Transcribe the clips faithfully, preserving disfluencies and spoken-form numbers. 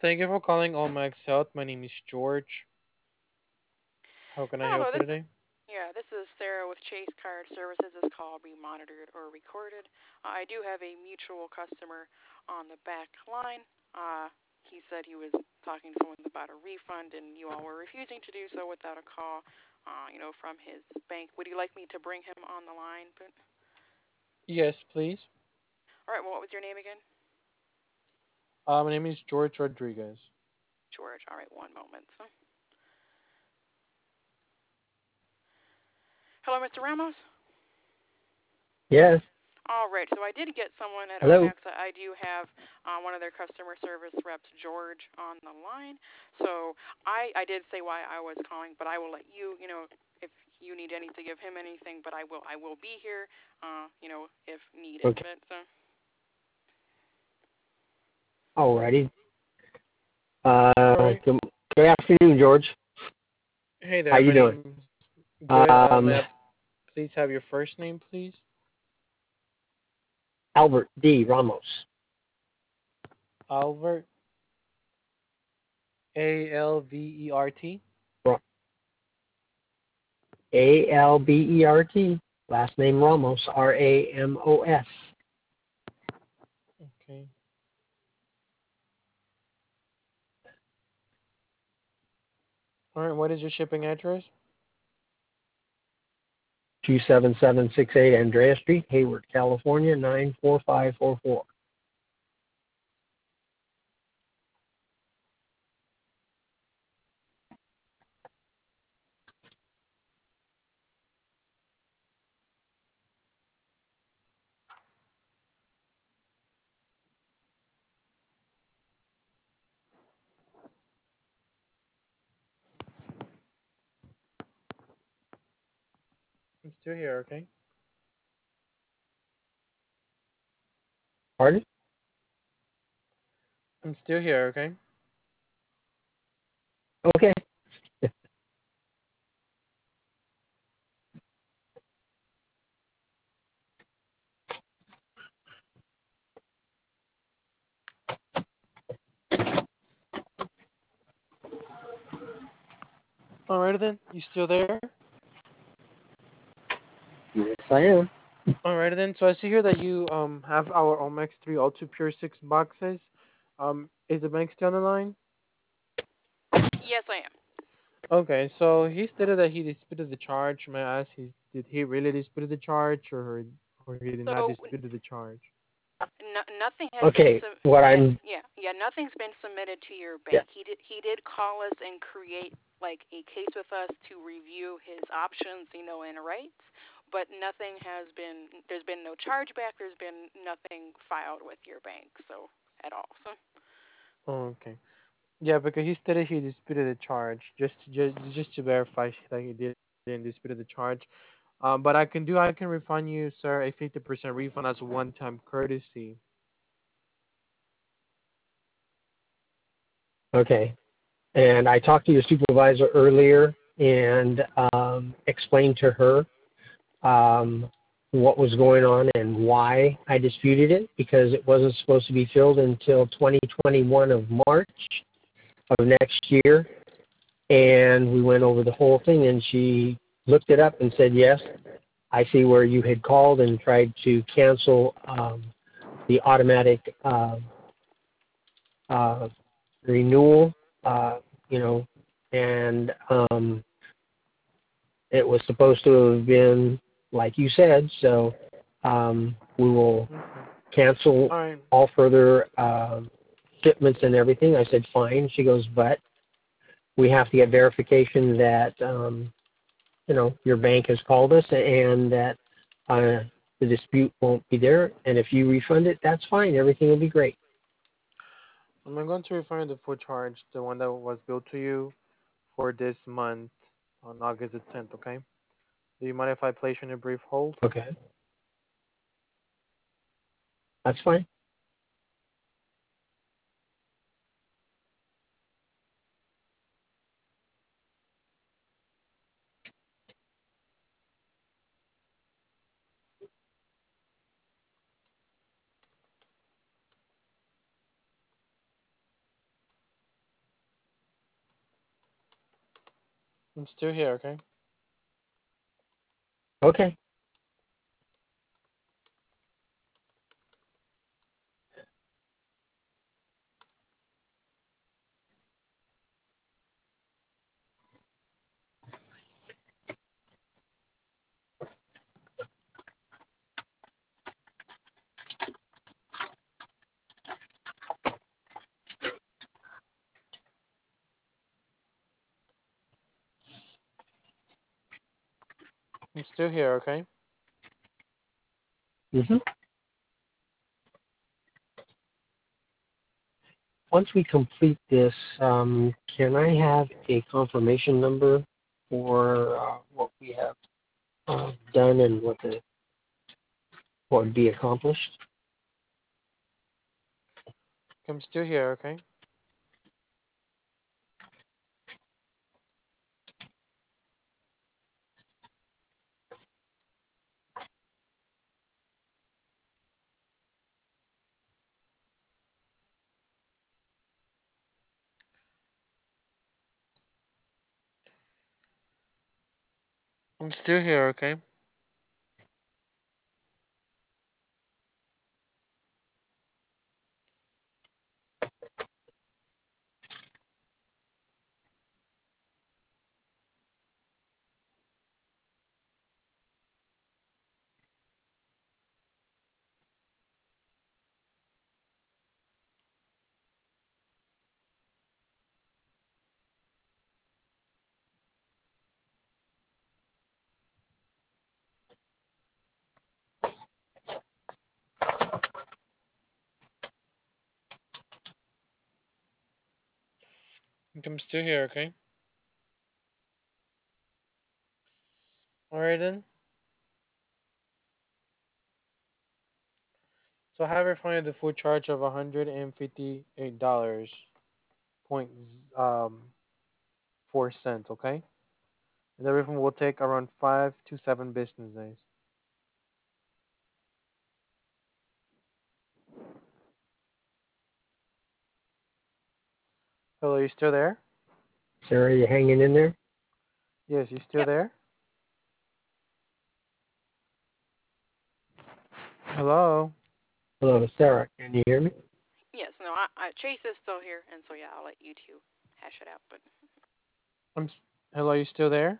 Thank you for calling All Max Health. My name is George. How can I Hello, help you this today? yeah, this is Sarah with Chase Card Services. This call will be monitored or recorded. Uh, I do have a mutual customer on the back line. Uh, he said he was talking to someone about a refund, and you all were refusing to do so without a call. Uh, you know, from his bank. Would you like me to bring him on the line? But, Yes, please. all right. Well, what was your name again? Uh, my name is George Rodriguez. George. All right. One moment. So, hello, mister Ramos. Yes. All right, so I did get someone at Hello. Omax. I do have uh, one of their customer service reps, George, on the line. So I, I did say why I was calling, but I will let you, you know, if you need any to give him anything, but I will, I will be here, uh, you know, if needed. Okay. But so, Alrighty. All Uh, right. good, good afternoon, George. Hey How there. you My doing? name's good. Uh, Um, may I please have your first name, please? Albert D. Ramos. Albert. A L V E R T. A L B E R T. Last name Ramos. R A M O S. Okay. All right. What is your shipping address? Two seven seven six eight Andrea Street, Hayward, California nine four five four four. I'm still here. Okay. Pardon? I'm still here. Okay. Okay. All right then. You still there? Yes, I am. All right then. So I see here that you um have our Omex three Ultra Pure six boxes. Um, is the bank still on the line? yes, I am. Okay, so he stated that he disputed the charge. May I ask, he, did he really dispute the charge, or or he did not So dispute the charge? no, nothing has been, Okay. sub- What yeah, I'm. yeah, yeah, nothing's been submitted to your Yeah. bank. He did, he did call us and create like a case with us to review his options, you know, and rights. But nothing has been. There's been no chargeback. There's been nothing filed with your bank, so at all. So Oh, okay. Yeah, because he stated he disputed the charge. Just just just to verify that he did, didn't dispute the charge. Um, but I can do I can refund you, sir, a fifty percent refund as a one-time courtesy. Okay. And I talked to your supervisor earlier and um, explained to her um, what was going on and why I disputed it, because it wasn't supposed to be filled until twenty twenty-one of March of next year. And we went over the whole thing, and she looked it up and said, yes, I see where you had called and tried to cancel um, the automatic uh, uh, renewal, uh, you know, and um, it was supposed to have been like you said, so um, we will Okay. cancel All right. all further uh, shipments and everything. I said, fine. She goes, but we have to get verification that, um, you know, your bank has called us and that uh, the dispute won't be there. And if you refund it, that's fine. Everything will be great. I'm going to refund the full charge, the one that was billed to you for this month on August the tenth. Okay. Do you mind if I place you in a brief hold? Okay, that's fine. I'm still here, okay? Okay. I'm still here, okay? hmm Once we complete this, um, can I have a confirmation number for uh, what we have uh, done and what the what would be accomplished? I'm still here, okay? I'm still here, okay? I'm still here, okay? Alright then. So I have refunded the full charge of one hundred fifty-eight dollars point um four cents, okay? And the refund will take around five to seven business days. Hello, you still there? Sarah, you hanging in there? Yes, you still Yep. there? Hello? Hello, Sarah. Can you hear me? Yes. No. I, I, Chase is still here, and so yeah, I'll let you two hash it out. But I'm s- Hello, you still there?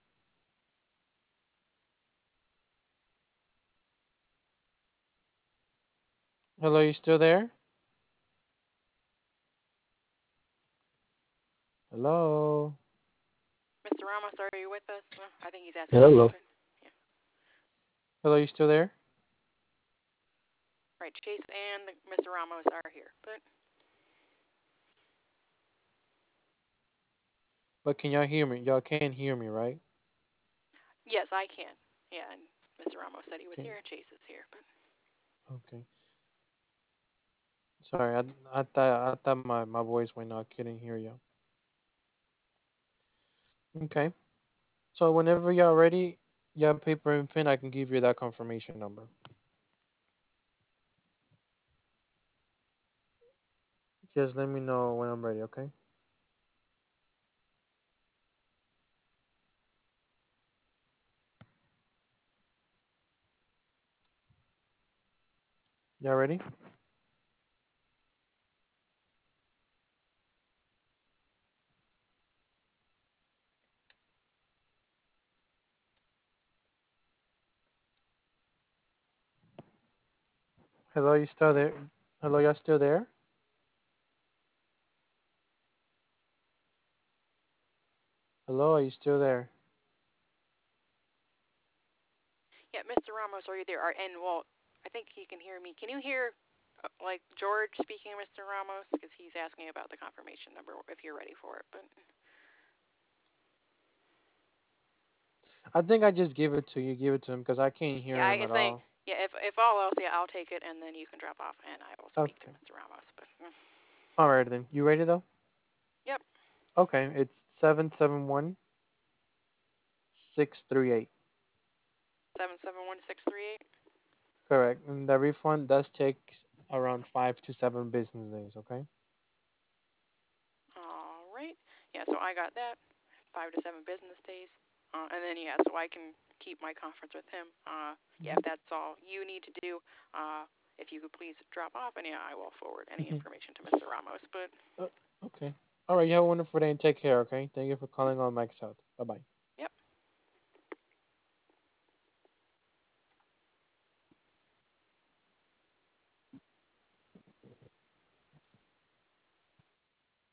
Hello, you still there? Hello? mister Ramos, are you with us? Uh, I think he's asking you. Hello. But yeah. Hello, you still there? Right. Chase and mister Ramos are here. But But can y'all hear me? Y'all can hear me, right? yes, I can. Yeah. And mister Ramos said he was Okay. here, and Chase is here. But Okay. Sorry, I, I thought I thought my, my voice went out. Couldn't hear you. Okay. So whenever y'all ready, y'all paper and pen, I can give you that confirmation number. Just let me know when I'm ready, okay? Y'all ready? Hello, you still there? Hello, y'all still there? Hello, are you still there? yeah, mister Ramos, are you there? Are, and well, I think he can hear me. Can you hear uh, like George speaking, mister Ramos? Because he's asking about the confirmation number if you're ready for it. But I think I just give it to you. Give it to him because I can't hear yeah, him I at think all. yeah. If if all else, yeah, I'll take it, and then you can drop off, and I will speak to Okay. mister Ramos. But mm, All right then. You ready though? yep, Okay. It's seven seven one six three eight. seven seven one six three eight. Correct. And the refund does take around five to seven business days. Okay. All right. Yeah, so I got that. five to seven business days. Uh, and then, yeah, so I can keep my conference with him. Uh, yeah, if that's all you need to do, uh, if you could please drop off, and yeah, I will forward any Mhm. information to Mister Ramos. But Uh, okay. All right. You have a wonderful day and take care. Okay. Thank you for calling on Mike's Health. Bye bye.